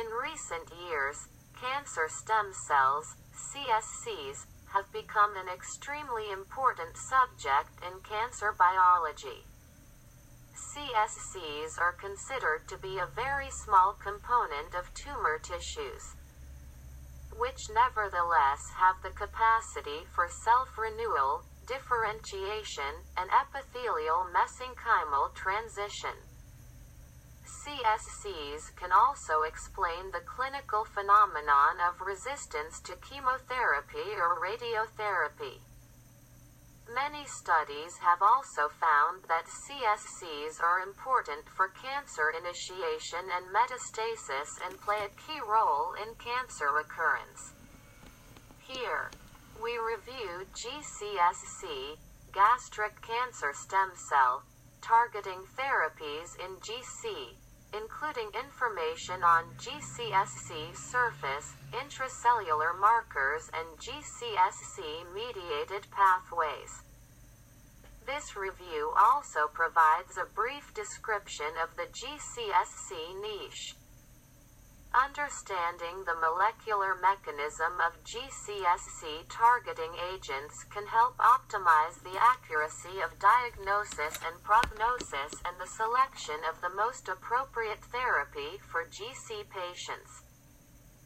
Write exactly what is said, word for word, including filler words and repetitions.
In recent years, cancer stem cells, C S Cs, have become an extremely important subject in cancer biology. C S Cs are considered to be a very small component of tumor tissues, which nevertheless have the capacity for self-renewal, differentiation, and epithelial mesenchymal transition. C S Cs can also explain the clinical phenomenon of resistance to chemotherapy or radiotherapy. Many studies have also found that C S Cs are important for cancer initiation and metastasis and play a key role in cancer recurrence. Here, we review G C S C, gastric cancer stem cell, targeting therapies in G C, including information on G C S C surface, intracellular markers and G C S C-mediated pathways. This review also provides a brief description of the G C S C niche. Understanding the molecular mechanism of G C S C targeting agents can help optimize the accuracy of diagnosis and prognosis and the selection of the most appropriate therapy for G C patients.